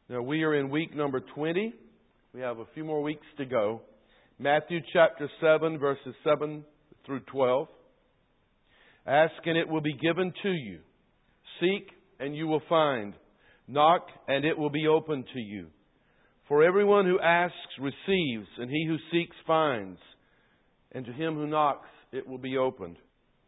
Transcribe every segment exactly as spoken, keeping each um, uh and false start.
Now, we are in week number twenty. We have a few more weeks to go. Matthew chapter seven, verses seven through twelve. Ask and it will be given to you. Seek and you will find. Knock and it will be opened to you. For everyone who asks receives, and he who seeks finds. And to him who knocks it will be opened.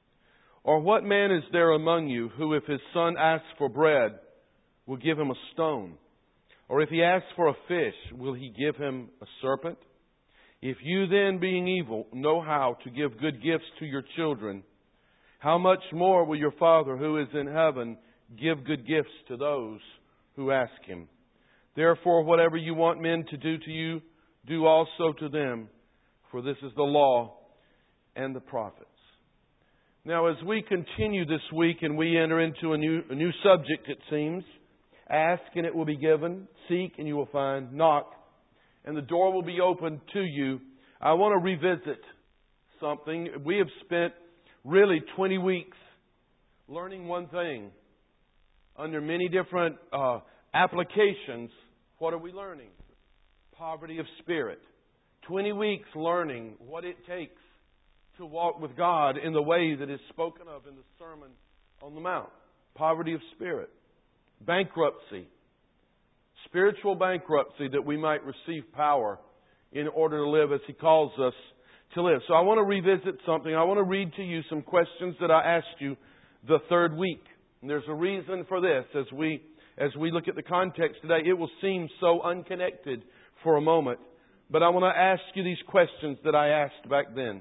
Or what man is there among you who, if his son asks for bread, will give him a stone? Or if he asks for a fish, will he give him a serpent? If you then, being evil, know how to give good gifts to your children, how much more will your Father who is in heaven give good gifts to those who ask Him? Therefore, whatever you want men to do to you, do also to them, for this is the law and the prophets. Now, as we continue this week and we enter into a new, a new subject, it seems, ask and it will be given, seek and you will find, knock and the door will be opened to you. I want to revisit something. We have spent really twenty weeks learning one thing. Under many different uh, applications, what are we learning? Poverty of spirit. twenty weeks learning what it takes to walk with God in the way that is spoken of in the Sermon on the Mount. Poverty of spirit. Bankruptcy. Spiritual bankruptcy, that we might receive power in order to live as He calls us to live. So I want to revisit something. I want to read to you some questions that I asked you the third week. And there's a reason for this. As we as we look at the context today, it will seem so unconnected for a moment. But I want to ask you these questions that I asked back then.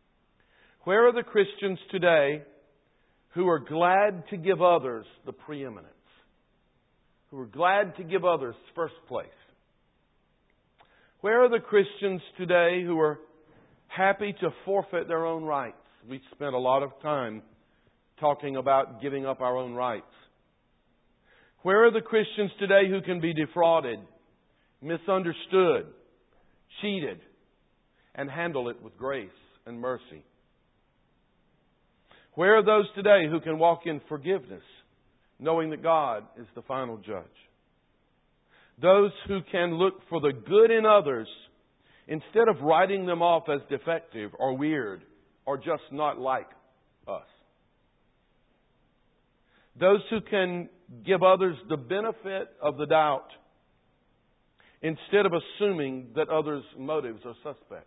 Where are the Christians today who are glad to give others the preeminence? Who are glad to give others first place? Where are the Christians today who are happy to forfeit their own rights? We've spent a lot of time talking about giving up our own rights. Where are the Christians today who can be defrauded, misunderstood, cheated, and handle it with grace and mercy? Where are those today who can walk in forgiveness, knowing that God is the final judge? Those who can look for the good in others instead of writing them off as defective or weird or just not like us. Those who can give others the benefit of the doubt instead of assuming that others' motives are suspect.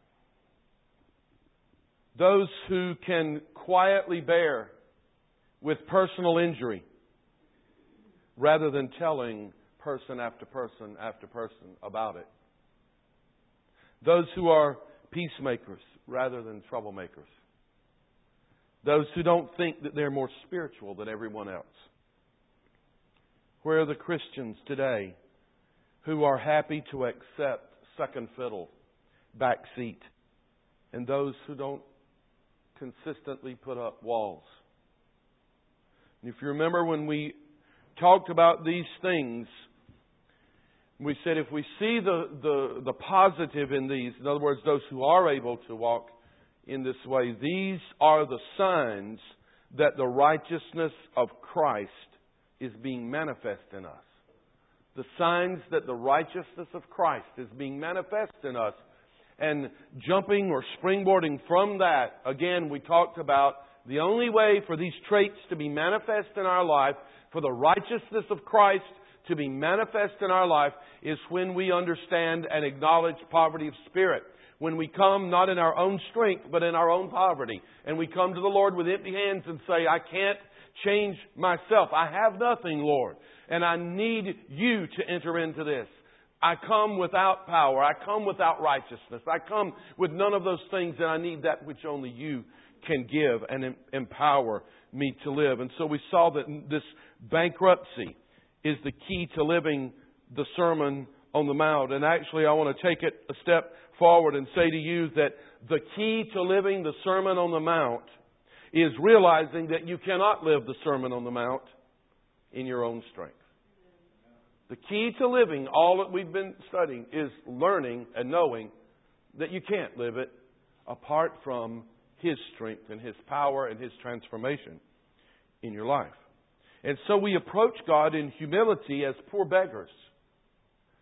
Those who can quietly bear with personal injury rather than telling person after person after person about it. Those who are peacemakers rather than troublemakers. Those who don't think that they're more spiritual than everyone else. Where are the Christians today who are happy to accept second fiddle, back seat, and those who don't consistently put up walls? And if you remember when we talked about these things, we said if we see the, the, the positive in these, in other words, those who are able to walk in this way, these are the signs that the righteousness of Christ is being manifest in us. The signs that the righteousness of Christ is being manifest in us. And jumping or springboarding from that, again, we talked about the only way for these traits to be manifest in our life, for the righteousness of Christ to be manifest in our life, is when we understand and acknowledge poverty of spirit. When we come not in our own strength, but in our own poverty. And we come to the Lord with empty hands and say, I can't change myself. I have nothing, Lord. And I need You to enter into this. I come without power. I come without righteousness. I come with none of those things, and I need that which only You can give and em- empower me to live. And so we saw that this bankruptcy is the key to living the Sermon on the Mount. And actually, I want to take it a step forward and say to you that the key to living the Sermon on the Mount is realizing that you cannot live the Sermon on the Mount in your own strength. The key to living all that we've been studying is learning and knowing that you can't live it apart from His strength and His power and His transformation in your life. And so we approach God in humility as poor beggars.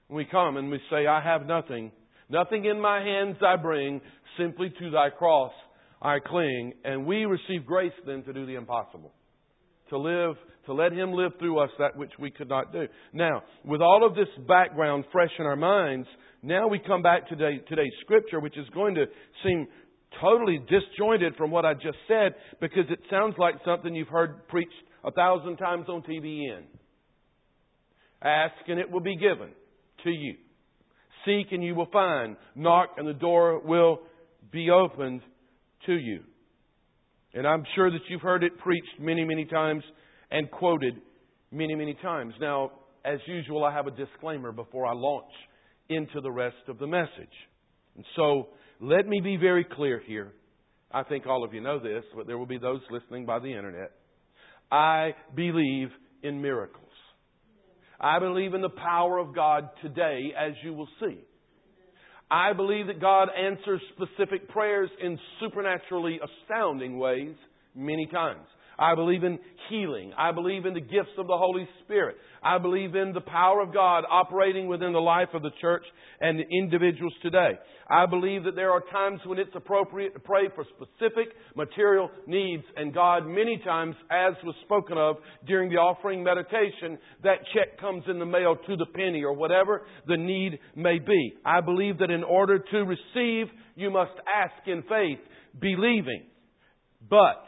We come and we say, I have nothing. Nothing in my hands I bring. Simply to thy cross I cling. And we receive grace then to do the impossible. To live, to let Him live through us that which we could not do. Now, with all of this background fresh in our minds, now we come back to today, today's Scripture, which is going to seem totally disjointed from what I just said, because it sounds like something you've heard preached a thousand times on T V N. Ask and it will be given to you. Seek and you will find. Knock and the door will be opened to you. And I'm sure that you've heard it preached many, many times and quoted many, many times. Now, as usual, I have a disclaimer before I launch into the rest of the message. And so, let me be very clear here. I think all of you know this, but there will be those listening by the internet. I believe in miracles. I believe in the power of God today, as you will see. I believe that God answers specific prayers in supernaturally astounding ways many times. I believe in healing. I believe in the gifts of the Holy Spirit. I believe in the power of God operating within the life of the church and the individuals today. I believe that there are times when it's appropriate to pray for specific material needs. And God, many times, as was spoken of during the offering meditation, that check comes in the mail to the penny or whatever the need may be. I believe that in order to receive, you must ask in faith, believing. But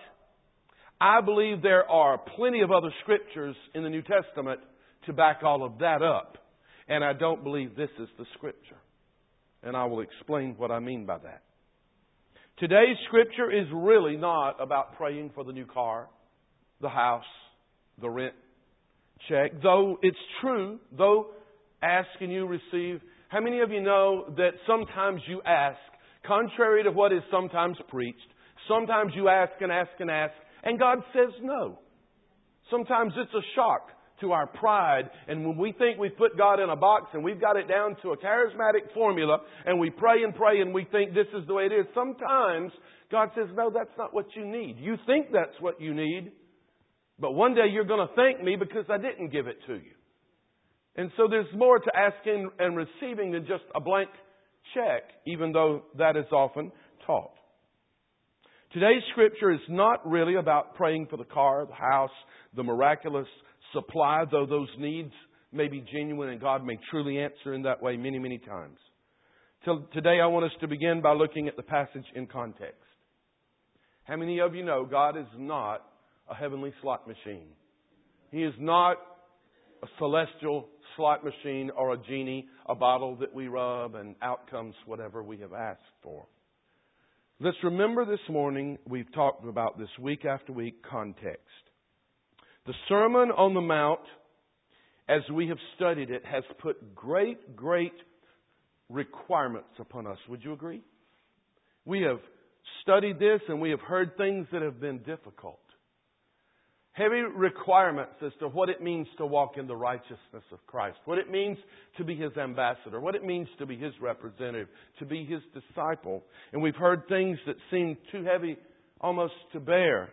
I believe there are plenty of other scriptures in the New Testament to back all of that up. And I don't believe this is the scripture. And I will explain what I mean by that. Today's scripture is really not about praying for the new car, the house, the rent check. Though it's true, though ask and you receive. How many of you know that sometimes you ask, contrary to what is sometimes preached, sometimes you ask and ask and ask, and God says no. Sometimes it's a shock to our pride. And when we think we've put God in a box and we've got it down to a charismatic formula and we pray and pray and we think this is the way it is, sometimes God says, no, that's not what you need. You think that's what you need, but one day you're going to thank me because I didn't give it to you. And so there's more to asking and receiving than just a blank check, even though that is often taught. Today's scripture is not really about praying for the car, the house, the miraculous supply, though those needs may be genuine and God may truly answer in that way many, many times. So today I want us to begin by looking at the passage in context. How many of you know God is not a heavenly slot machine? He is not a celestial slot machine or a genie, a bottle that we rub and out comes whatever we have asked for. Let's remember this morning, we've talked about this week after week, context. The Sermon on the Mount, as we have studied it, has put great, great requirements upon us. Would you agree? We have studied this and we have heard things that have been difficult. Heavy requirements as to what it means to walk in the righteousness of Christ, what it means to be His ambassador, what it means to be His representative, to be His disciple. And we've heard things that seem too heavy almost to bear.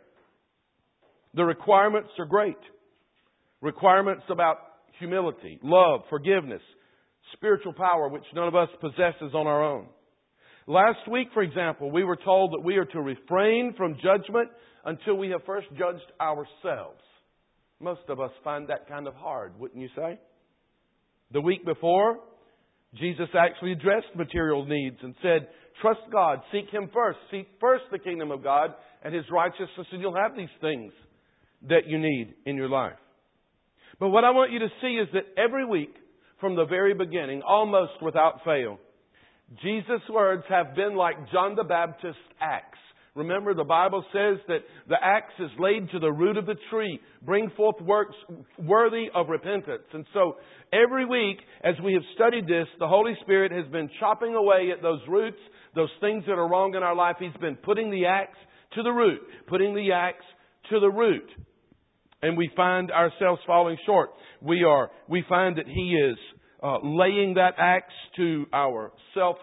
The requirements are great. Requirements about humility, love, forgiveness, spiritual power, which none of us possesses on our own. Last week, for example, we were told that we are to refrain from judgment until we have first judged ourselves. Most of us find that kind of hard, wouldn't you say? The week before, Jesus actually addressed material needs and said, trust God, seek Him first. Seek first the kingdom of God and His righteousness, and you'll have these things that you need in your life. But what I want you to see is that every week, from the very beginning, almost without fail, Jesus' words have been like John the Baptist's axe. Remember, the Bible says that the axe is laid to the root of the tree. Bring forth works worthy of repentance. And so, every week, as we have studied this, the Holy Spirit has been chopping away at those roots, those things that are wrong in our life. He's been putting the axe to the root. Putting the axe to the root. And we find ourselves falling short. We are, we find that He is uh, laying that axe to our self,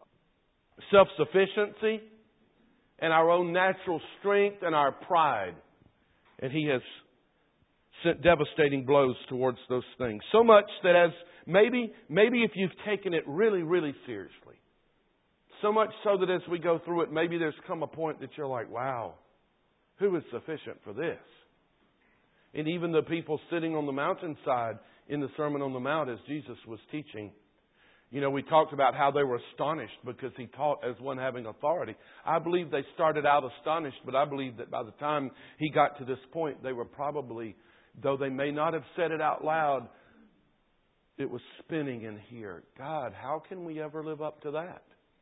self-sufficiency and our own natural strength and our pride. And He has sent devastating blows towards those things. So much that as maybe, maybe if you've taken it really, really seriously, so much so that as we go through it, maybe there's come a point that you're like, wow, who is sufficient for this? And even the people sitting on the mountainside in the Sermon on the Mount as Jesus was teaching, you know, we talked about how they were astonished because He taught as one having authority. I believe they started out astonished, but I believe that by the time He got to this point, they were probably, though they may not have said it out loud, it was spinning in here. God, how can we ever live up to that?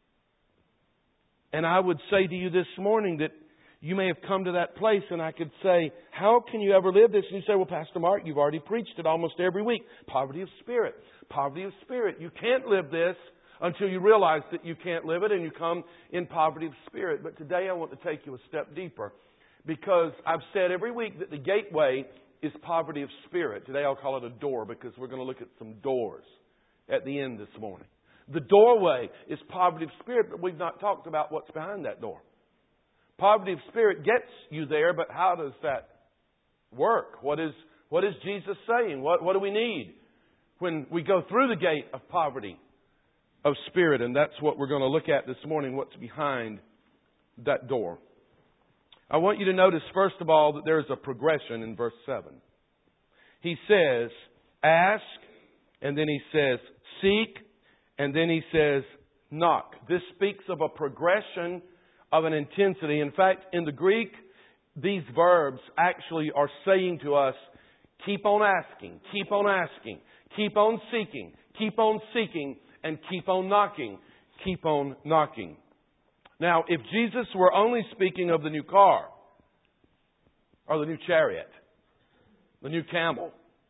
And I would say to you this morning that you may have come to that place, and I could say, how can you ever live this? And you say, well, Pastor Mark, you've already preached it almost every week. Poverty of spirit. Poverty of spirit. You can't live this until you realize that you can't live it and you come in poverty of spirit. But today I want to take you a step deeper, because I've said every week that the gateway is poverty of spirit. Today I'll call it a door, because we're going to look at some doors at the end this morning. The doorway is poverty of spirit, but we've not talked about what's behind that door. Poverty of spirit gets you there, but how does that work? What is what is Jesus saying? What, what do we need when we go through the gate of poverty of spirit? And that's what we're going to look at this morning, what's behind that door. I want you to notice, first of all, that there is a progression in verse seven. He says, ask, and then He says, seek, and then He says, knock. This speaks of a progression of an intensity. In fact, in the Greek, these verbs actually are saying to us, keep on asking, keep on asking, keep on seeking, keep on seeking, and keep on knocking, keep on knocking. Now, if Jesus were only speaking of the new car, or the new chariot, the new camel,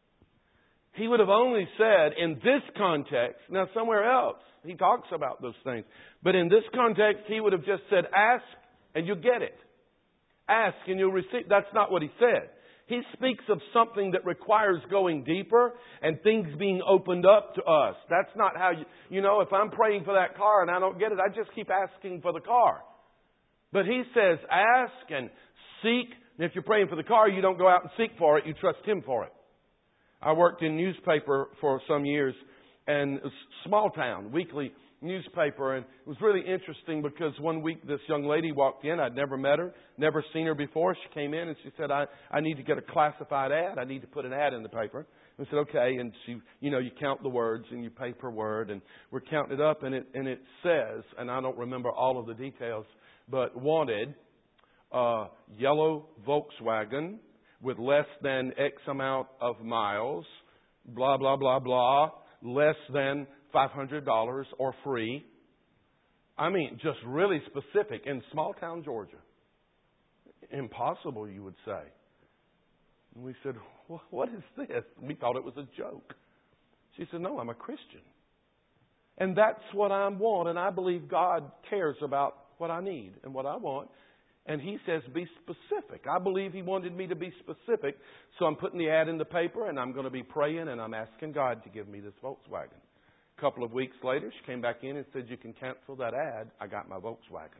He would have only said in this context, now somewhere else, He talks about those things. But in this context, He would have just said, ask and you'll get it. Ask and you'll receive. That's not what He said. He speaks of something that requires going deeper and things being opened up to us. That's not how you, you know, if I'm praying for that car and I don't get it, I just keep asking for the car. But He says, ask and seek. And if you're praying for the car, you don't go out and seek for it. You trust Him for it. I worked in newspaper for some years, and it was a small town, weekly newspaper, and it was really interesting because one week this young lady walked in. I'd never met her, never seen her before. She came in and she said, I, I need to get a classified ad. I need to put an ad in the paper. I said, okay. And she, you know, you count the words and you pay per word, and we're counting it up, and it, and it says, and I don't remember all of the details, but wanted uh, yellow Volkswagen with less than X amount of miles, blah, blah, blah, blah, less than five hundred dollars or free. I mean, just really specific in small town Georgia. Impossible, you would say. And we said, what is this? We thought it was a joke. She said, no, I'm a Christian. And that's what I want, and I believe God cares about what I need and what I want. And He says, be specific. I believe He wanted me to be specific. So I'm putting the ad in the paper, and I'm going to be praying, and I'm asking God to give me this Volkswagen. A couple of weeks later, she came back in and said, you can cancel that ad. I got my Volkswagen.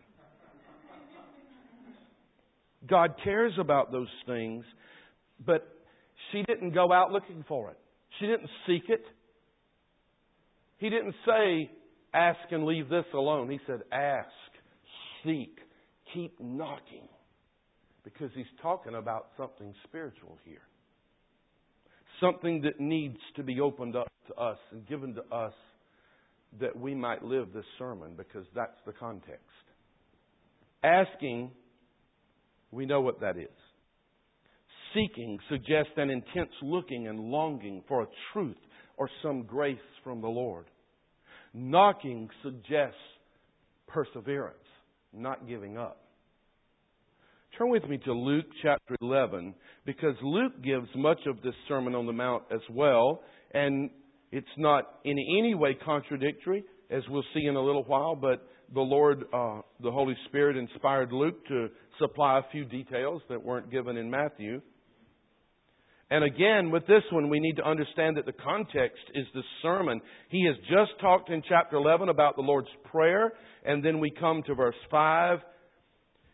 God cares about those things, but she didn't go out looking for it. She didn't seek it. He didn't say, ask and leave this alone. He said, ask, seek, keep knocking, because He's talking about something spiritual here. Something that needs to be opened up to us and given to us that we might live this sermon, because that's the context. Asking, we know what that is. Seeking suggests an intense looking and longing for a truth or some grace from the Lord. Knocking suggests perseverance, not giving up. Turn with me to Luke chapter eleven, because Luke gives much of this Sermon on the Mount as well, and it's not in any way contradictory, as we'll see in a little while, but the Lord, uh, the Holy Spirit, inspired Luke to supply a few details that weren't given in Matthew. And again, with this one, we need to understand that the context is the sermon. He has just talked in chapter eleven about the Lord's Prayer, and then we come to verse five.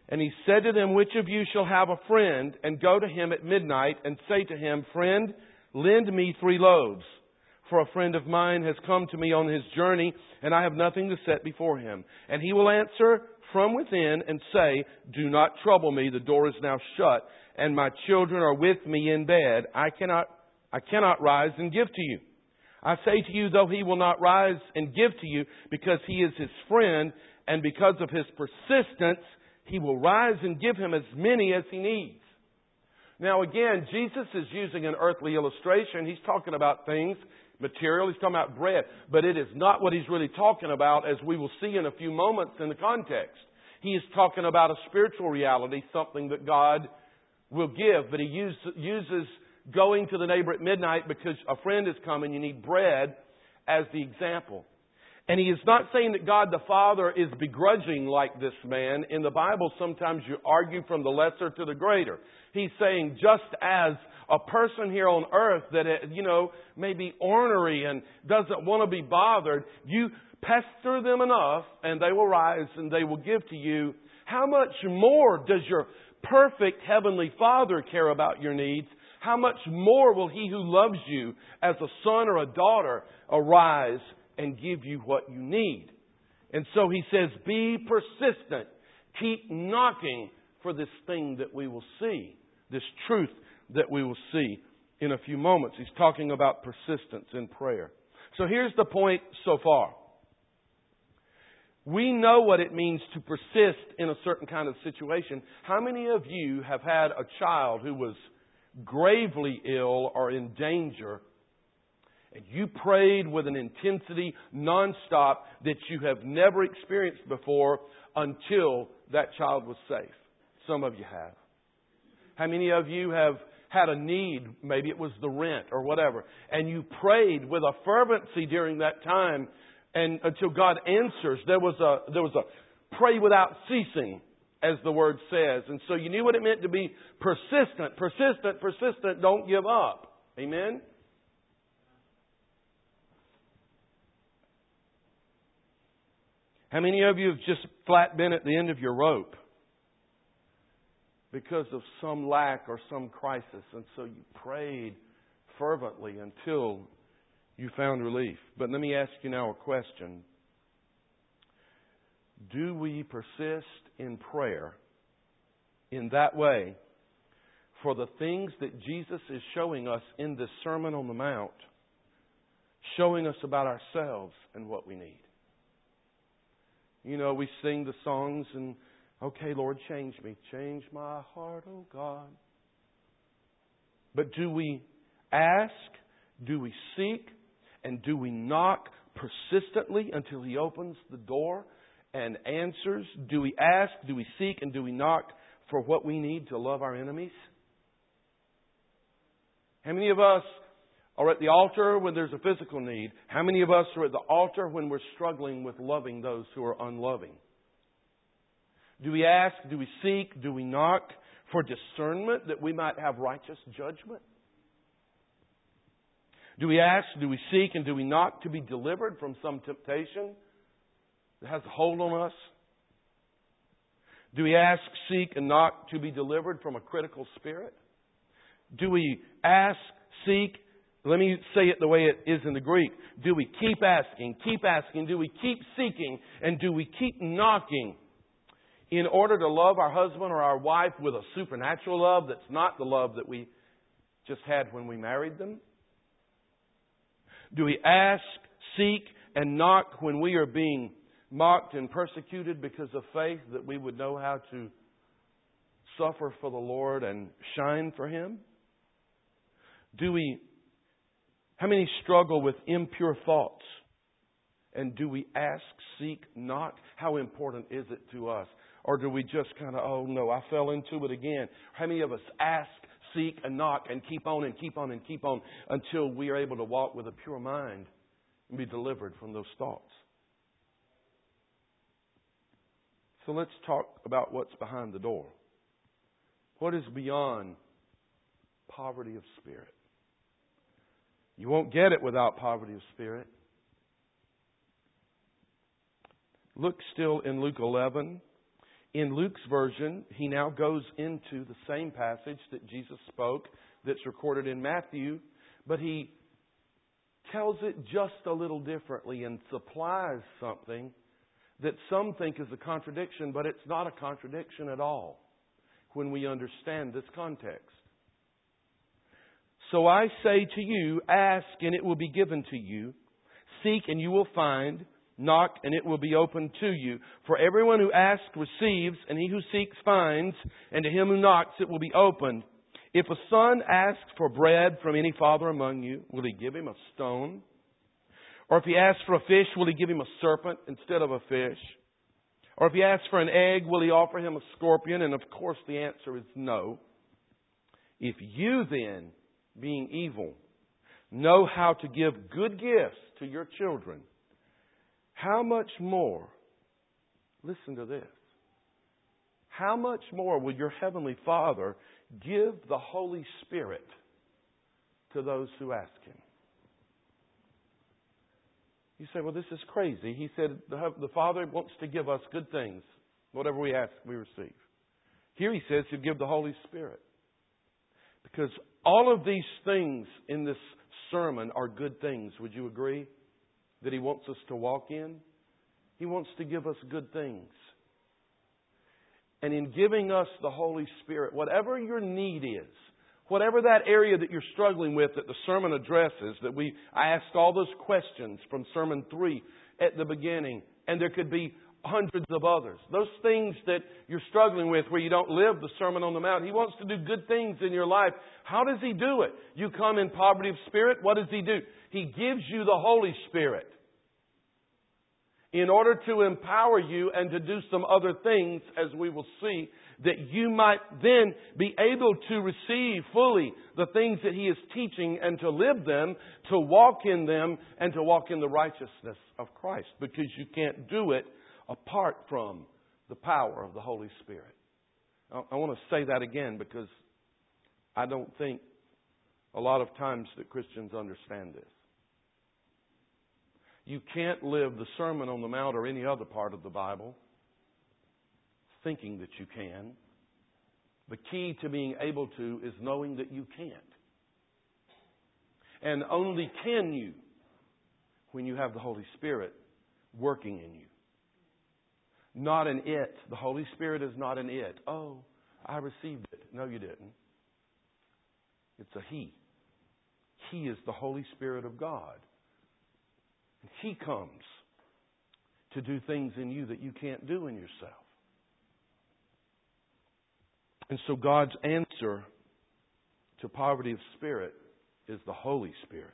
And he said to them, which of you shall have a friend, and go to him at midnight, and say to him, Friend, lend me three loaves. For a friend of mine has come to me on his journey, and I have nothing to set before him. And he will answer from within and say, Do not trouble me, the door is now shut, and my children are with me in bed. I cannot, I cannot rise and give to you. I say to you, though he will not rise and give to you, because he is his friend, and because of his persistence, he will rise and give him as many as he needs. Now again, Jesus is using an earthly illustration. He's talking about things, material. He's talking about bread. But it is not what he's really talking about, as we will see in a few moments in the context. He is talking about a spiritual reality, something that God will give. But he use, uses going to the neighbor at midnight because a friend is coming, you need bread, as the example. And he is not saying that God the Father is begrudging like this man. In the Bible, sometimes you argue from the lesser to the greater. He's saying just as a person here on earth that, you know, may be ornery and doesn't want to be bothered, you pester them enough and they will rise and they will give to you. How much more does your perfect Heavenly Father care about your needs? How much more will He who loves you as a son or a daughter arise and give you what you need? And so He says, be persistent. Keep knocking for this thing that we will see, this truth that we will see in a few moments. He's talking about persistence in prayer. So here's the point so far. We know what it means to persist in a certain kind of situation. How many of you have had a child who was gravely ill or in danger, and you prayed with an intensity nonstop that you have never experienced before until that child was safe? Some of you have. How many of you have had a need, maybe it was the rent or whatever, and you prayed with a fervency during that time and until God answers? There was a there was a pray without ceasing, as the word says. And so you knew what it meant to be persistent, persistent, persistent. Don't give up. Amen? How many of you have just flat been at the end of your rope because of some lack or some crisis, and so you prayed fervently until you found relief? But let me ask you now a question. Do we persist in prayer in that way for the things that Jesus is showing us in this Sermon on the Mount, showing us about ourselves and what we need? You know, we sing the songs and, okay, Lord, change me. Change my heart, oh God. But do we ask? Do we seek? And do we knock persistently until He opens the door and answers? Do we ask? Do we seek? And do we knock for what we need to love our enemies? How many of us are at the altar when there's a physical need? How many of us are at the altar when we're struggling with loving those who are unloving? Do we ask? Do we seek? Do we knock for discernment that we might have righteous judgment? Do we ask? Do we seek? And do we knock to be delivered from some temptation that has a hold on us? Do we ask, seek, and knock to be delivered from a critical spirit? Do we ask, seek? Let me say it the way it is in the Greek. Do we keep asking, keep asking? Do we keep seeking? And do we keep knocking in order to love our husband or our wife with a supernatural love that's not the love that we just had when we married them? Do we ask, seek, and knock when we are being mocked and persecuted because of faith, that we would know how to suffer for the Lord and shine for Him? Do we How many struggle with impure thoughts? And do we ask, seek, knock? How important is it to us? Or do we just kind of, oh no, I fell into it again? How many of us ask, seek, and knock and keep on and keep on and keep on until we are able to walk with a pure mind and be delivered from those thoughts? So let's talk about what's behind the door. What is beyond poverty of spirit? You won't get it without poverty of spirit. Look still in Luke eleven. In Luke's version, he now goes into the same passage that Jesus spoke that's recorded in Matthew, but he tells it just a little differently and supplies something that some think is a contradiction, but it's not a contradiction at all when we understand this context. So I say to you, ask and it will be given to you. Seek and you will find. Knock and it will be opened to you. For everyone who asks receives, and he who seeks finds, and to him who knocks it will be opened. If a son asks for bread from any father among you, will he give him a stone? Or if he asks for a fish, will he give him a serpent instead of a fish? Or if he asks for an egg, will he offer him a scorpion? And of course the answer is no. If you then, being evil, know how to give good gifts to your children, how much more, listen to this, how much more will your Heavenly Father give the Holy Spirit to those who ask Him? You say, well, this is crazy. He said the, the Father wants to give us good things. Whatever we ask, we receive. Here He says He'll give the Holy Spirit. Because all of these things in this sermon are good things. Would you agree? That He wants us to walk in. He wants to give us good things. And in giving us the Holy Spirit, whatever your need is, whatever that area that you're struggling with that the sermon addresses, that we I asked all those questions from Sermon three at the beginning, and there could be hundreds of others. Those things that you're struggling with where you don't live the Sermon on the Mount, He wants to do good things in your life. How does He do it? You come in poverty of spirit, what does He do? He gives you the Holy Spirit in order to empower you and to do some other things, as we will see, that you might then be able to receive fully the things that He is teaching and to live them, to walk in them, and to walk in the righteousness of Christ. Because you can't do it apart from the power of the Holy Spirit. I want to say that again because I don't think a lot of times that Christians understand this. You can't live the Sermon on the Mount or any other part of the Bible thinking that you can. The key to being able to is knowing that you can't. And only can you when you have the Holy Spirit working in you. Not an it. The Holy Spirit is not an it. Oh, I received it. No, you didn't. It's a He. He is the Holy Spirit of God. He comes to do things in you that you can't do in yourself. And so God's answer to poverty of spirit is the Holy Spirit.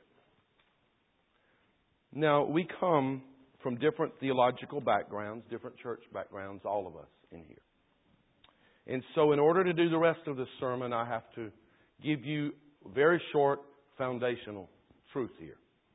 Now, we come from different theological backgrounds, different church backgrounds, all of us in here. And so in order to do the rest of this sermon, I have to give you a very short foundational truth here.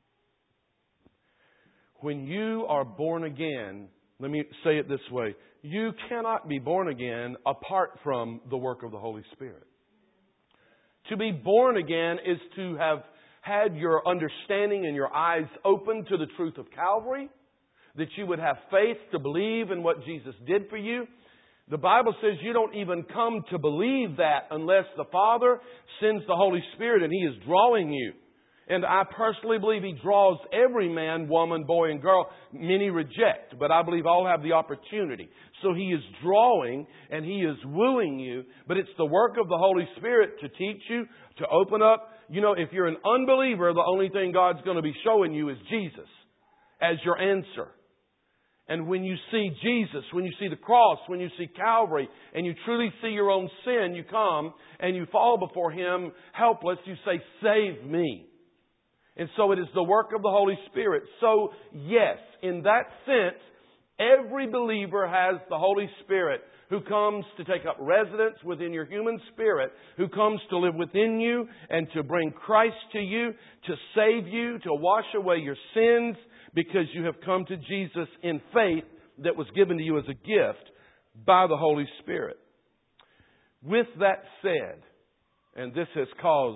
When you are born again, let me say it this way, you cannot be born again apart from the work of the Holy Spirit. To be born again is to have had your understanding and your eyes open to the truth of Calvary, that you would have faith to believe in what Jesus did for you. The Bible says you don't even come to believe that unless the Father sends the Holy Spirit and He is drawing you. And I personally believe He draws every man, woman, boy, and girl. Many reject, but I believe all have the opportunity. So He is drawing and He is wooing you, but it's the work of the Holy Spirit to teach you, to open up. You know, if you're an unbeliever, the only thing God's going to be showing you is Jesus as your answer. And when you see Jesus, when you see the cross, when you see Calvary, and you truly see your own sin, you come and you fall before Him helpless. You say, save me. And so it is the work of the Holy Spirit. So, yes, in that sense, every believer has the Holy Spirit who comes to take up residence within your human spirit, who comes to live within you and to bring Christ to you, to save you, to wash away your sins, because you have come to Jesus in faith that was given to you as a gift by the Holy Spirit. With that said, and this has caused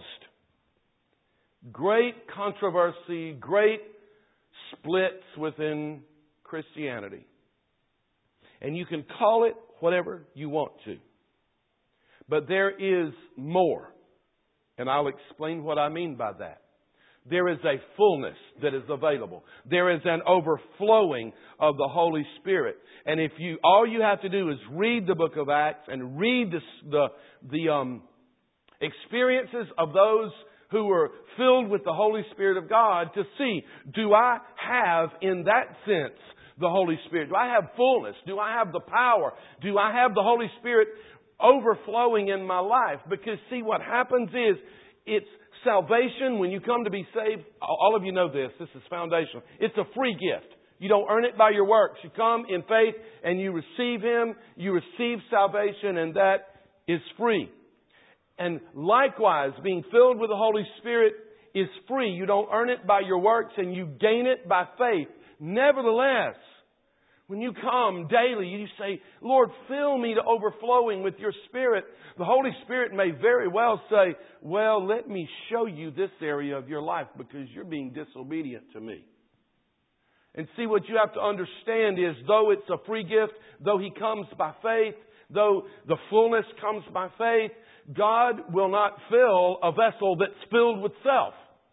great controversy, great splits within Christianity. And you can call it whatever you want to. But there is more. And I'll explain what I mean by that. There is a fullness that is available. There is an overflowing of the Holy Spirit. And if you, all you have to do is read the book of Acts and read the, the, the um, experiences of those who were filled with the Holy Spirit of God to see, do I have in that sense the Holy Spirit? Do I have fullness? Do I have the power? Do I have the Holy Spirit overflowing in my life? Because see, what happens is, it's salvation, when you come to be saved, all of you know this, this is foundational. It's a free gift. You don't earn it by your works. You come in faith and you receive Him, you receive salvation, and that is free. And likewise, being filled with the Holy Spirit is free. You don't earn it by your works and you gain it by faith. Nevertheless, when you come daily, you say, Lord, fill me to overflowing with your Spirit. The Holy Spirit may very well say, well, let me show you this area of your life because you're being disobedient to me. And see, what you have to understand is, though it's a free gift, though He comes by faith, though the fullness comes by faith, God will not fill a vessel that's filled with self.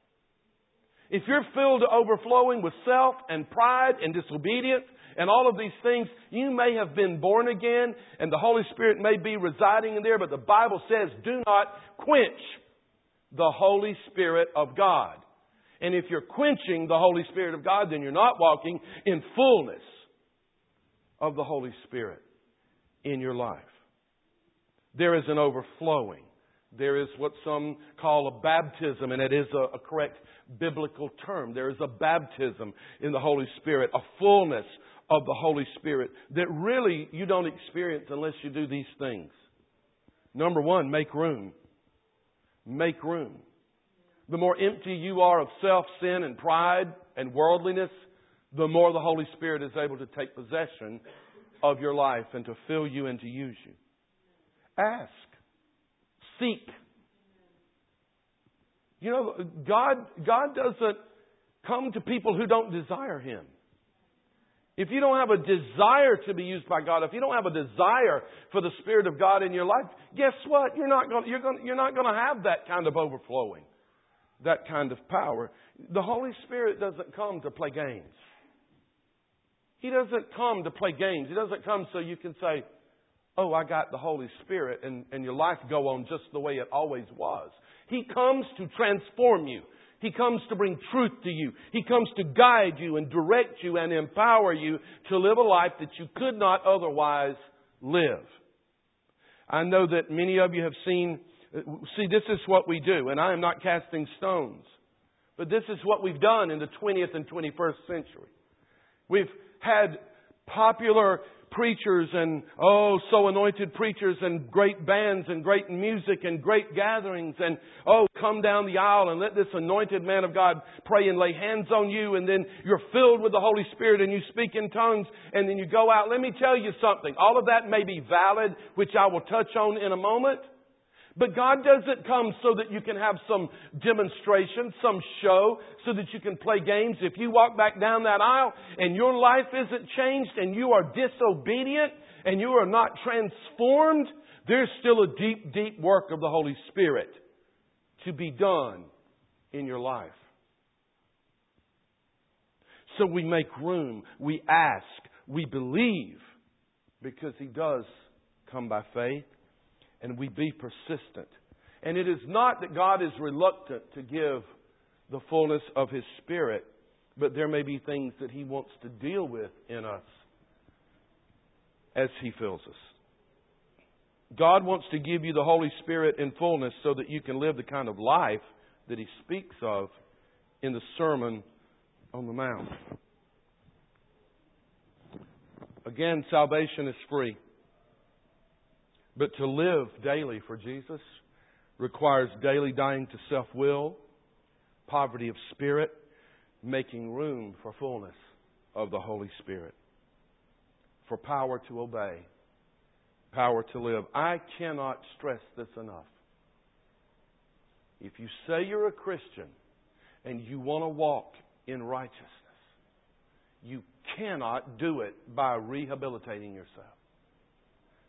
If you're filled to overflowing with self and pride and disobedience and all of these things, you may have been born again and the Holy Spirit may be residing in there, but the Bible says, do not quench the Holy Spirit of God. And if you're quenching the Holy Spirit of God, then you're not walking in fullness of the Holy Spirit in your life. There is an overflowing. There is what some call a baptism, and it is a, a correct biblical term. There is a baptism in the Holy Spirit, a fullness of the Holy Spirit that really you don't experience unless you do these things. Number one, make room. Make room. The more empty you are of self, sin, and pride and worldliness, the more the Holy Spirit is able to take possession of your life and to fill you and to use you. Ask. Seek. You know, God, God doesn't come to people who don't desire Him. If you don't have a desire to be used by God, if you don't have a desire for the Spirit of God in your life, guess what? You're not going, you're going, you're not going to have that kind of overflowing, that kind of power. The Holy Spirit doesn't come to play games. He doesn't come to play games. He doesn't come so you can say, oh, I got the Holy Spirit, and, and your life go on just the way it always was. He comes to transform you. He comes to bring truth to you. He comes to guide you and direct you and empower you to live a life that you could not otherwise live. I know that many of you have seen, see, this is what we do, and I am not casting stones, but this is what we've done in the twentieth and twenty-first century. We've had popular preachers and, oh, so anointed preachers and great bands and great music and great gatherings and, oh, come down the aisle and let this anointed man of God pray and lay hands on you, and then you're filled with the Holy Spirit and you speak in tongues and then you go out. Let me tell you something. All of that may be valid, which I will touch on in a moment. But God doesn't come so that you can have some demonstration, some show, so that you can play games. If you walk back down that aisle and your life isn't changed and you are disobedient and you are not transformed, there's still a deep, deep work of the Holy Spirit to be done in your life. So we make room, we ask, we believe, because He does come by faith. And we be persistent. And it is not that God is reluctant to give the fullness of His Spirit, but there may be things that He wants to deal with in us as He fills us. God wants to give you the Holy Spirit in fullness so that you can live the kind of life that He speaks of in the Sermon on the Mount. Again, salvation is free. But to live daily for Jesus requires daily dying to self-will, poverty of spirit, making room for fullness of the Holy Spirit, for power to obey, power to live. I cannot stress this enough. If you say you're a Christian and you want to walk in righteousness, you cannot do it by rehabilitating yourself.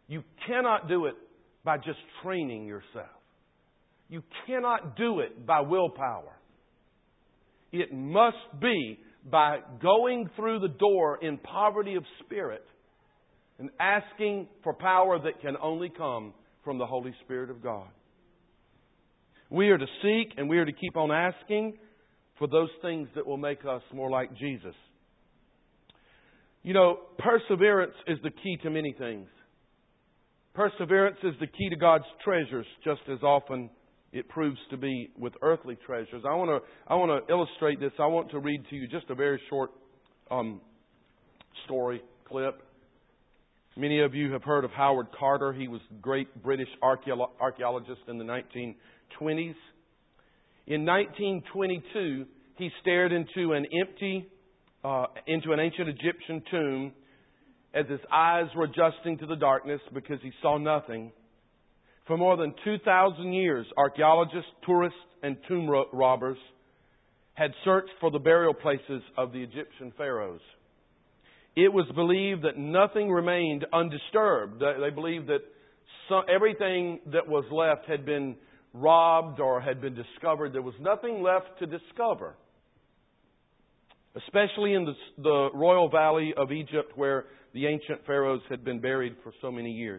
You cannot do it by just training yourself. You cannot do it by willpower. It must be by going through the door in poverty of spirit and asking for power that can only come from the Holy Spirit of God. We are to seek and we are to keep on asking for those things that will make us more like Jesus. You know, perseverance is the key to many things. Perseverance is the key to God's treasures, just as often it proves to be with earthly treasures. I want to I want to illustrate this. I want to read to you just a very short um, story clip. Many of you have heard of Howard Carter. He was a great British archeolo- archaeologist in the nineteen twenties. In nineteen twenty-two, he stared into an empty, uh, into an ancient Egyptian tomb as his eyes were adjusting to the darkness because he saw nothing. For more than two thousand years, archaeologists, tourists, and tomb ro- robbers had searched for the burial places of the Egyptian pharaohs. It was believed that nothing remained undisturbed. They, they believed that some, everything that was left had been robbed or had been discovered. There was nothing left to discover. Especially in the, the royal valley of Egypt where the ancient pharaohs had been buried for so many years.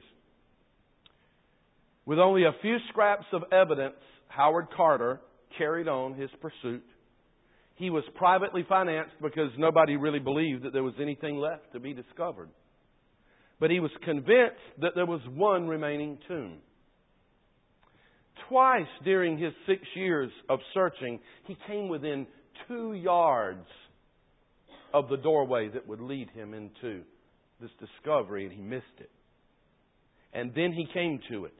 With only a few scraps of evidence, Howard Carter carried on his pursuit. He was privately financed because nobody really believed that there was anything left to be discovered. But he was convinced that there was one remaining tomb. Twice during his six years of searching, he came within two yards of the doorway that would lead him into this discovery, and he missed it. And then he came to it.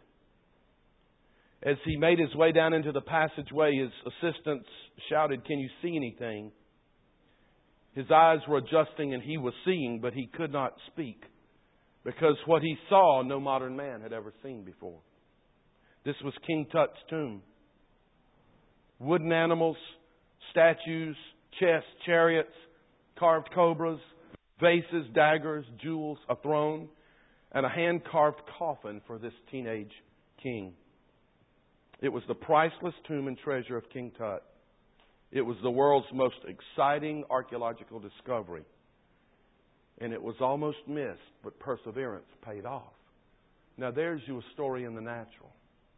As he made his way down into the passageway, his assistants shouted, "Can you see anything?" His eyes were adjusting and he was seeing, but he could not speak because what he saw no modern man had ever seen before. This was King Tut's tomb. Wooden animals, statues, chests, chariots, carved cobras, vases, daggers, jewels, a throne, and a hand-carved coffin for this teenage king. It was the priceless tomb and treasure of King Tut. It was the world's most exciting archaeological discovery. And it was almost missed, but perseverance paid off. Now there's you a story in the natural.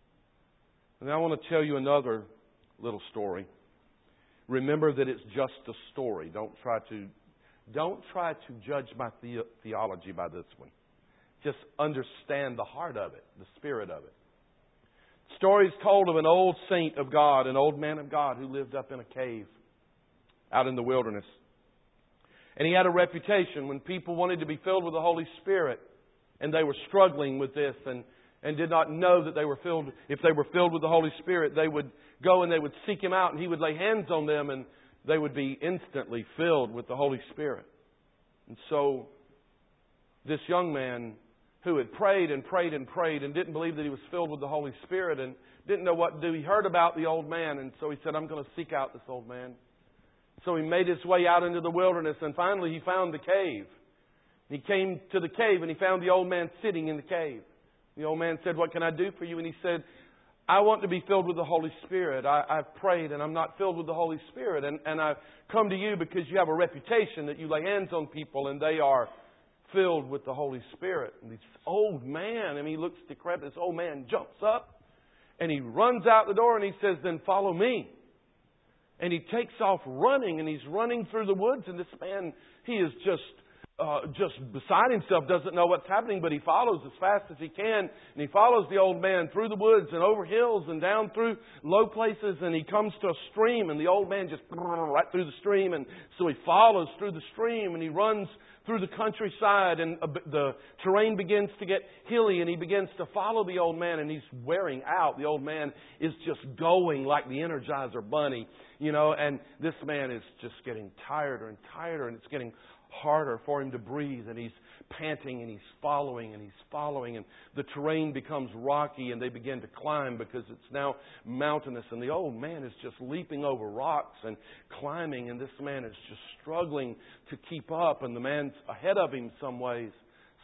And I want to tell you another little story. Remember that it's just a story. Don't try to, don't try to judge my the- theology by this one. Just understand the heart of it, the spirit of it. Stories told of an old saint of God, an old man of God who lived up in a cave out in the wilderness. And he had a reputation when people wanted to be filled with the Holy Spirit and they were struggling with this and, and did not know that they were filled. If they were filled with the Holy Spirit, they would go and they would seek Him out and He would lay hands on them and they would be instantly filled with the Holy Spirit. And so this young man who had prayed and prayed and prayed and didn't believe that he was filled with the Holy Spirit and didn't know what to do. He heard about the old man, and so he said, I'm going to seek out this old man. So he made his way out into the wilderness, and finally he found the cave. He came to the cave, and he found the old man sitting in the cave. The old man said, what can I do for you? And he said, I want to be filled with the Holy Spirit. I, I've prayed, and I'm not filled with the Holy Spirit. And, and I've come to you because you have a reputation that you lay hands on people, and they are filled with the Holy Spirit. And this old man, I mean, he looks decrepit. This old man jumps up and he runs out the door and he says, then follow me. And he takes off running and he's running through the woods. And this man, he is just, uh, just beside himself, doesn't know what's happening, but he follows as fast as he can. And he follows the old man through the woods and over hills and down through low places. And he comes to a stream and the old man just right through the stream. And so he follows through the stream and he runs through the countryside, and the terrain begins to get hilly, and he begins to follow the old man, and he's wearing out. The old man is just going like the Energizer Bunny, you know, and this man is just getting tireder and tireder, and it's getting harder for him to breathe, and he's panting, and he's following, and he's following, and the terrain becomes rocky, and they begin to climb because it's now mountainous, and the old man is just leaping over rocks and climbing, and this man is just struggling to keep up, and the man's ahead of him some ways.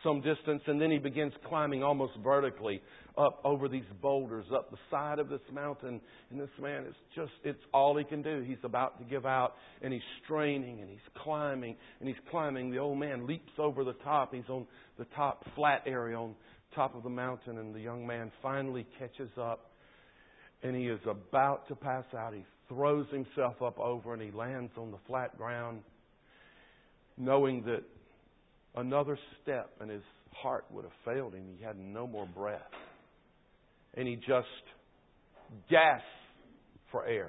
some distance, and then he begins climbing almost vertically up over these boulders, up the side of this mountain. And this man is just, it's all he can do. He's about to give out, and he's straining, and he's climbing, and he's climbing. The old man leaps over the top. He's on the top flat area on top of the mountain, and the young man finally catches up, and he is about to pass out. He throws himself up over, and he lands on the flat ground, knowing that another step and his heart would have failed him. He had no more breath. And he just gasps for air.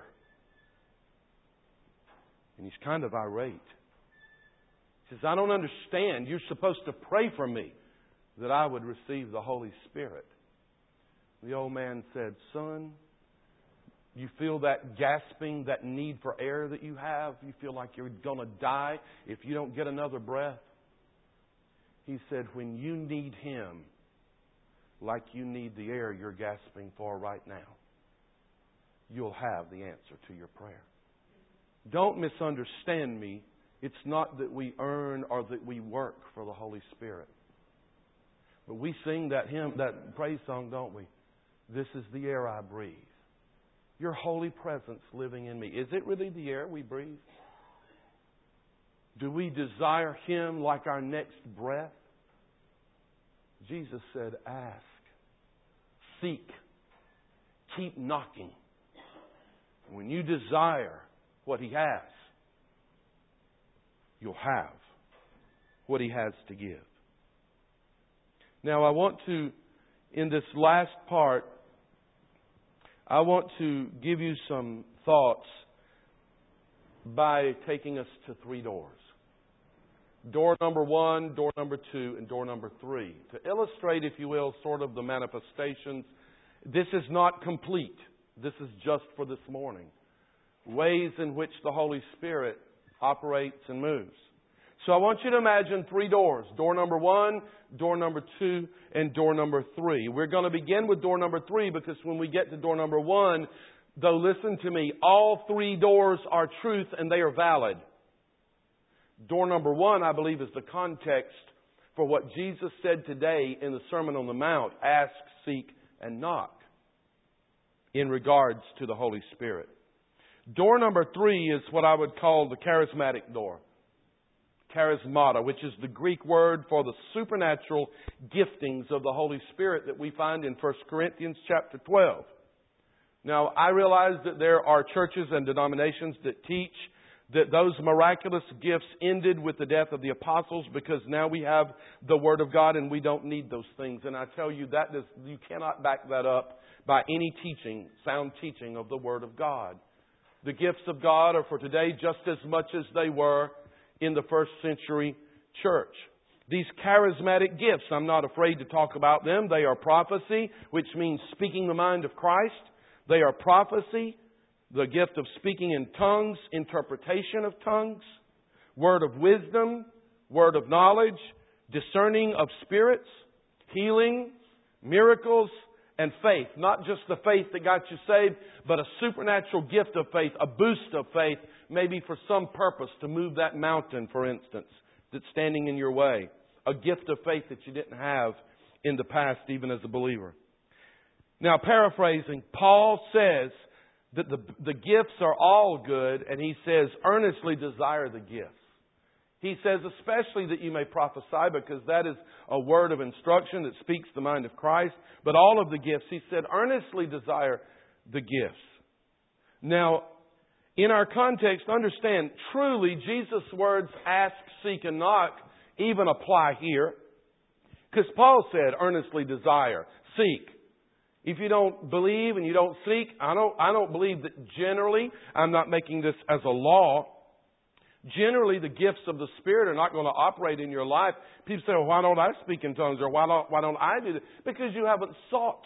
And he's kind of irate. He says, I don't understand. You're supposed to pray for me that I would receive the Holy Spirit. The old man said, son, you feel that gasping, that need for air that you have? You feel like you're going to die if you don't get another breath? He said, when you need Him like you need the air you're gasping for right now, you'll have the answer to your prayer. Don't misunderstand me. It's not that we earn or that we work for the Holy Spirit. But we sing that hymn, that praise song, don't we? This is the air I breathe. Your holy presence living in me. Is it really the air we breathe? Do we desire Him like our next breath? Jesus said, ask, seek, keep knocking. When you desire what He has, you'll have what He has to give. Now I want to, in this last part, I want to give you some thoughts by taking us to three doors. Door number one, door number two, and door number three. To illustrate, if you will, sort of the manifestations. This is not complete. This is just for this morning. Ways in which the Holy Spirit operates and moves. So I want you to imagine three doors. Door number one, door number two, and door number three. We're going to begin with door number three because when we get to door number one, though listen to me, all three doors are truth and they are valid. Door number one, I believe, is the context for what Jesus said today in the Sermon on the Mount. Ask, seek, and knock in regards to the Holy Spirit. Door number three is what I would call the charismatic door. Charismata, which is the Greek word for the supernatural giftings of the Holy Spirit that we find in First Corinthians chapter twelve. Now, I realize that there are churches and denominations that teach that those miraculous gifts ended with the death of the apostles because now we have the Word of God and we don't need those things. And I tell you, that is, you cannot back that up by any teaching, sound teaching of the Word of God. The gifts of God are for today just as much as they were in the first century church. These charismatic gifts, I'm not afraid to talk about them. They are prophecy, which means speaking the mind of Christ. They are prophecy, the gift of speaking in tongues, interpretation of tongues, word of wisdom, word of knowledge, discerning of spirits, healing, miracles, and faith. Not just the faith that got you saved, but a supernatural gift of faith, a boost of faith, maybe for some purpose to move that mountain, for instance, that's standing in your way. A gift of faith that you didn't have in the past, even as a believer. Now, paraphrasing, Paul says that the, the gifts are all good, and he says, earnestly desire the gifts. He says, especially that you may prophesy, because that is a word of instruction that speaks the mind of Christ. But all of the gifts, he said, earnestly desire the gifts. Now, in our context, understand, truly, Jesus' words, ask, seek, and knock, even apply here. Because Paul said, earnestly desire, seek. If you don't believe and you don't seek, I don't, I don't believe that generally, I'm not making this as a law, generally the gifts of the Spirit are not going to operate in your life. People say, well, why don't I speak in tongues? Or why don't, why don't I do this? Because you haven't sought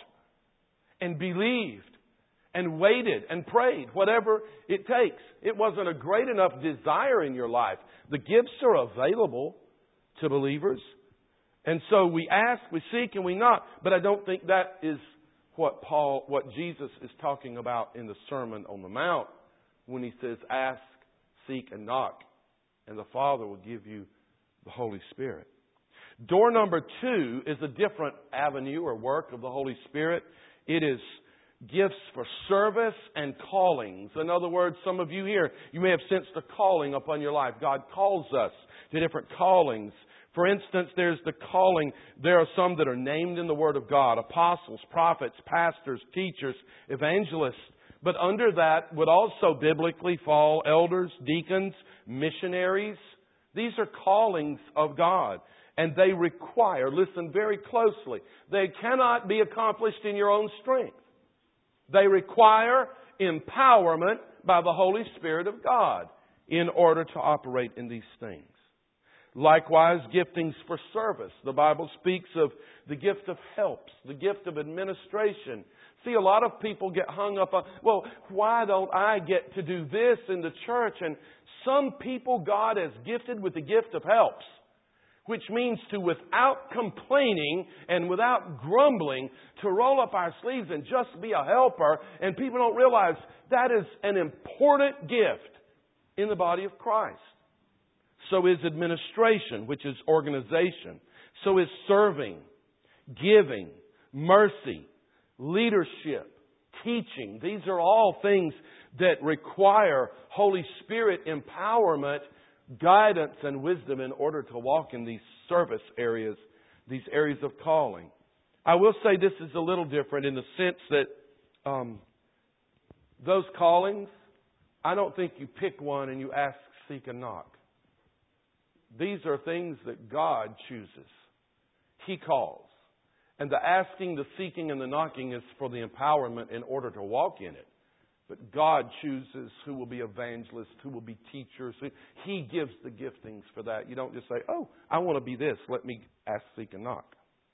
and believed and waited and prayed, whatever it takes. It wasn't a great enough desire in your life. The gifts are available to believers. And so we ask, we seek, and we knock. But I don't think that is what Paul, what Jesus is talking about in the Sermon on the Mount when He says, ask, seek, and knock, and the Father will give you the Holy Spirit. Door number two is a different avenue or work of the Holy Spirit. It is gifts for service and callings. In other words, some of you here, you may have sensed a calling upon your life. God calls us to different callings. For instance, there's the calling. There are some that are named in the Word of God. Apostles, prophets, pastors, teachers, evangelists. But under that would also biblically fall elders, deacons, missionaries. These are callings of God. And they require, listen very closely, they cannot be accomplished in your own strength. They require empowerment by the Holy Spirit of God in order to operate in these things. Likewise, giftings for service. The Bible speaks of the gift of helps, the gift of administration. See, a lot of people get hung up on, well, why don't I get to do this in the church? And some people God has gifted with the gift of helps, which means to, without complaining and without grumbling, to roll up our sleeves and just be a helper. And people don't realize that is an important gift in the body of Christ. So is administration, which is organization. So is serving, giving, mercy, leadership, teaching. These are all things that require Holy Spirit empowerment, guidance, and wisdom in order to walk in these service areas, these areas of calling. I will say this is a little different in the sense that um, those callings, I don't think you pick one and you ask, seek, and knock. These are things that God chooses. He calls. And the asking, the seeking, and the knocking is for the empowerment in order to walk in it. But God chooses who will be evangelists, who will be teachers. He gives the giftings for that. You don't just say, oh, I want to be this. Let me ask, seek, and knock.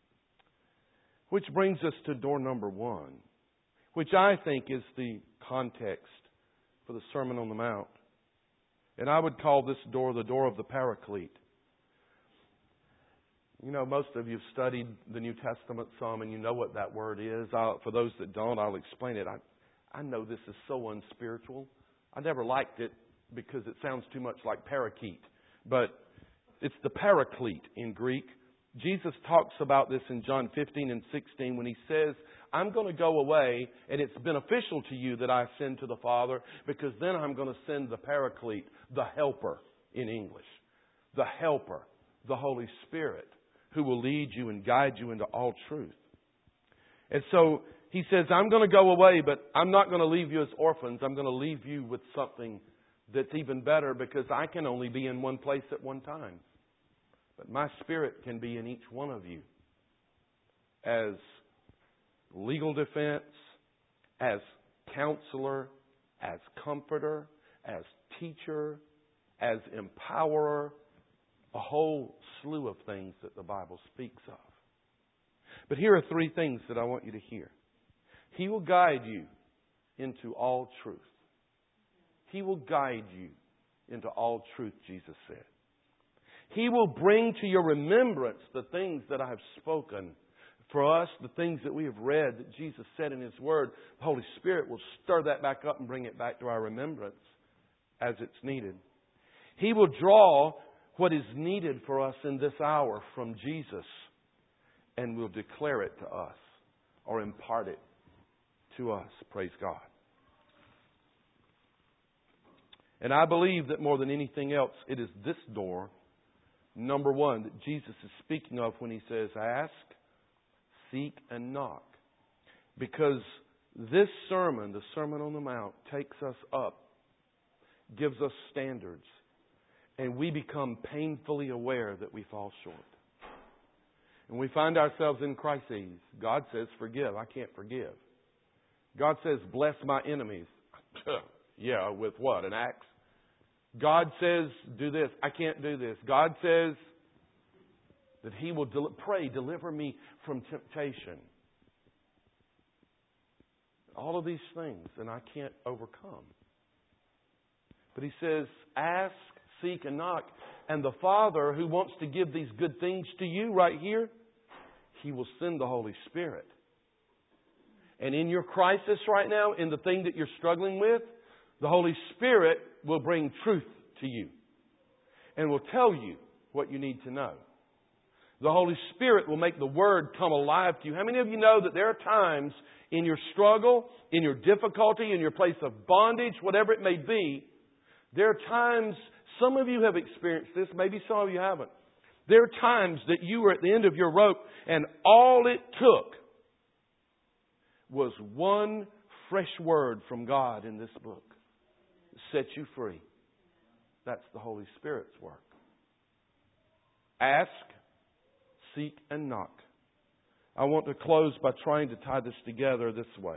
Which brings us to door number one, which I think is the context for the Sermon on the Mount. And I would call this door the door of the Paraclete. You know, most of you have studied the New Testament some, and you know what that word is. I'll, for those that don't, I'll explain it. I, I know this is so unspiritual. I never liked it because it sounds too much like parakeet. But it's the Paraclete in Greek. Jesus talks about this in John fifteen and sixteen when He says, I'm going to go away, and it's beneficial to you that I send to the Father, because then I'm going to send the Paraclete, the Helper in English. The Helper, the Holy Spirit, who will lead you and guide you into all truth. And so He says, I'm going to go away, but I'm not going to leave you as orphans. I'm going to leave you with something that's even better, because I can only be in one place at one time. But my Spirit can be in each one of you as legal defense, as counselor, as comforter, as teacher, as empowerer, a whole slew of things that the Bible speaks of. But here are three things that I want you to hear. He will guide you into all truth. He will guide you into all truth, Jesus said. He will bring to your remembrance the things that I have spoken. For us, the things that we have read that Jesus said in His Word, the Holy Spirit will stir that back up and bring it back to our remembrance as it's needed. He will draw what is needed for us in this hour from Jesus, and will declare it to us or impart it to us. Praise God. And I believe that more than anything else, it is this door, number one, that Jesus is speaking of when He says, ask, seek, and knock. Because this sermon, the Sermon on the Mount, takes us up, gives us standards, and we become painfully aware that we fall short. And we find ourselves in crises. God says, forgive. I can't forgive. God says, bless my enemies. Yeah, with what? An axe? God says, do this. I can't do this. God says that He will del- pray, deliver me from temptation. All of these things, and I can't overcome. But He says, ask, seek, and knock. And the Father, who wants to give these good things to you right here, He will send the Holy Spirit. And in your crisis right now, in the thing that you're struggling with, the Holy Spirit will bring truth to you and will tell you what you need to know. The Holy Spirit will make the Word come alive to you. How many of you know that there are times in your struggle, in your difficulty, in your place of bondage, whatever it may be, there are times, some of you have experienced this, maybe some of you haven't. There are times that you were at the end of your rope and all it took was one fresh word from God in this book to set you free. That's the Holy Spirit's work. Ask, seek, and knock. I want to close by trying to tie this together this way.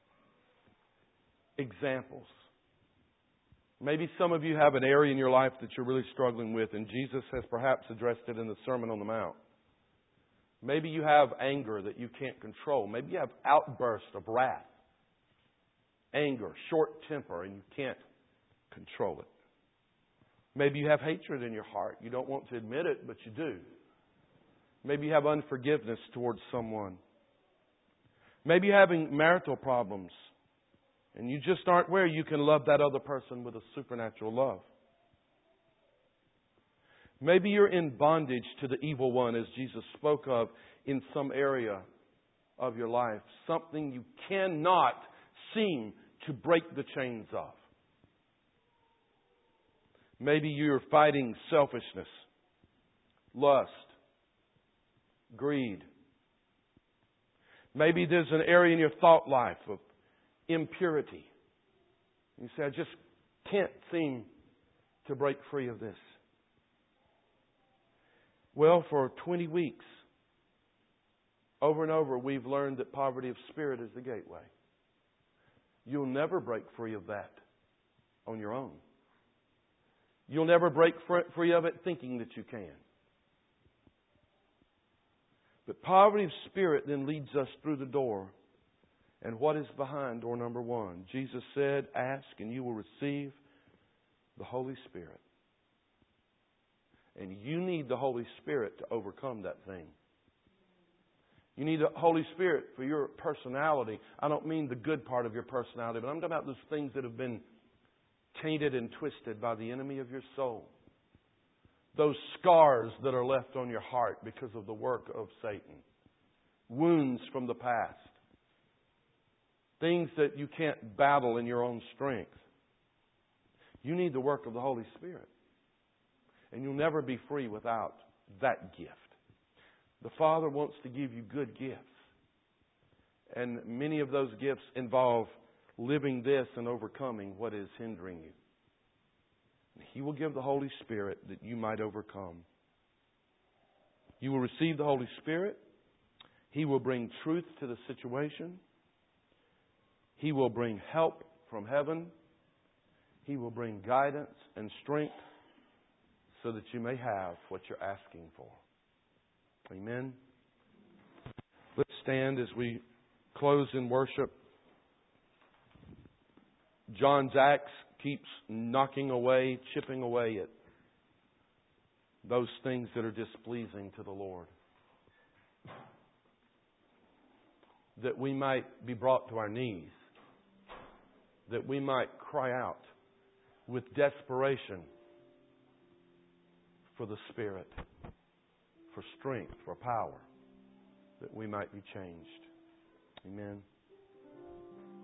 Examples. Maybe some of you have an area in your life that you're really struggling with, and Jesus has perhaps addressed it in the Sermon on the Mount. Maybe you have anger that you can't control. Maybe you have outbursts of wrath, anger, short temper, and you can't control it. Maybe you have hatred in your heart. You don't want to admit it, but you do. Maybe you have unforgiveness towards someone. Maybe you're having marital problems, and you just aren't where you can love that other person with a supernatural love. Maybe you're in bondage to the evil one, as Jesus spoke of in some area of your life. Something you cannot seem to break the chains of. Maybe you're fighting selfishness, lust, greed. Maybe there's an area in your thought life of impurity. You say, I just can't seem to break free of this. Well, for twenty weeks, over and over, we've learned that poverty of spirit is the gateway. You'll never break free of that on your own. You'll never break free of it thinking that you can. But poverty of spirit then leads us through the door. And what is behind door number one? Jesus said, ask and you will receive the Holy Spirit. And you need the Holy Spirit to overcome that thing. You need the Holy Spirit for your personality. I don't mean the good part of your personality, but I'm talking about those things that have been tainted and twisted by the enemy of your soul. Those scars that are left on your heart because of the work of Satan. Wounds from the past. Things that you can't battle in your own strength. You need the work of the Holy Spirit. And you'll never be free without that gift. The Father wants to give you good gifts. And many of those gifts involve living this and overcoming what is hindering you. He will give the Holy Spirit that you might overcome. You will receive the Holy Spirit. He will bring truth to the situation. He will bring help from heaven. He will bring guidance and strength so that you may have what you're asking for. Amen. Let's stand as we close in worship. John's axe keeps knocking away, chipping away at those things that are displeasing to the Lord. That we might be brought to our knees. That we might cry out with desperation for the Spirit, for strength, for power, that we might be changed. Amen.